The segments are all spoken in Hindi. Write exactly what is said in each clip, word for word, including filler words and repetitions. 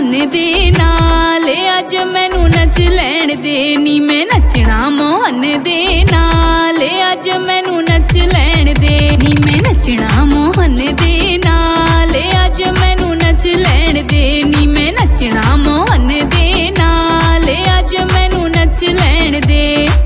मोहन दे नाल, अज मैनू नच लैण दे नी मैं नचना मोहन दे नाल, अज मैनू नच लैण दे नी मैं नचना मोहन दे नाल, अज मैनू नच लैण दे नी मैं नचना मोहन दे नाल, अज मैनू नच लैण दे।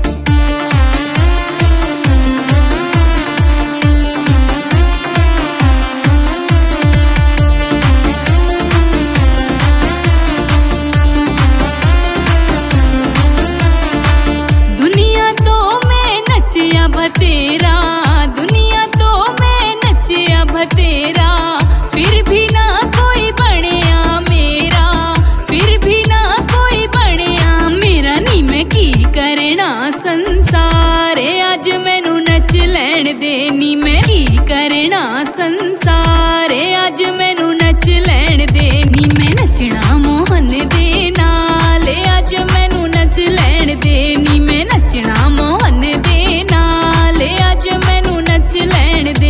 तेरा दुनिया तो मैं नचिया बतेरा, फिर भी ना कोई बनिया मेरा, फिर भी ना कोई बनिया मेरा नी मैं की करना संसार, अज मैनू नच लैण दे नी मैं की करना संसार, अज मैनू नच लैण दे नी मैं नचना मोहन दे नाल, अज मैनू नच लैण दे नी मैं नचना मोहन दे नाल, अज मैनू नच लैण दे।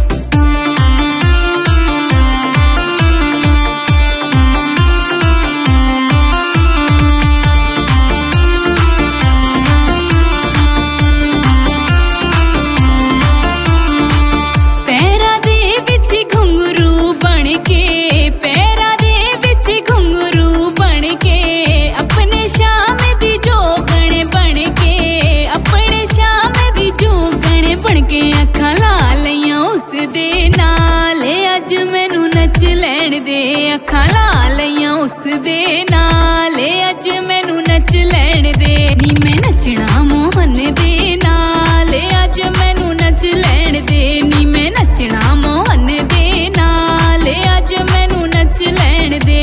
पैरां दे विच घुंघरू बन के, पैरां दे विच घुंघरू बन के, अपने शाम दी जोगण बन के, अपने शाम दी जोगण बन के अखां ला लईयां उस दे नाल, अज मैनू नच लैण दे अखां ला लईयां उस दे नाल, अज मैनू नच लैण दे नी मैं नचना मोहन दे नाल, अज मैनू नच लैण दे नी मैं नचना मोहन दे नाल, अज मैनू नच लैण दे।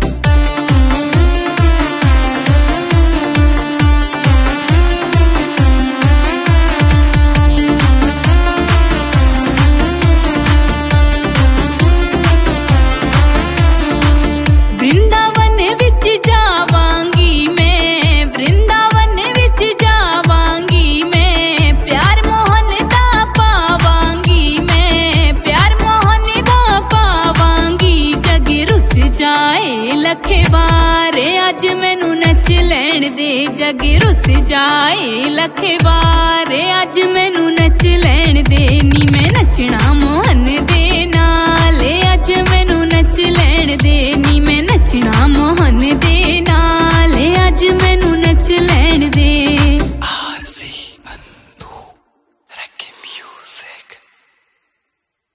वृंदावन विच जावांगी मैं, वृंदावन विच जावांगी मैं, प्यार मोहन दा पावांगी मैं, प्यार मोहन दा पावांगी, जग रुस जाए लखे बार, अज मैनू नच लैण दे जग रुस जाए लखे बार, अज मैनू नच लैण दे नी मैं नचना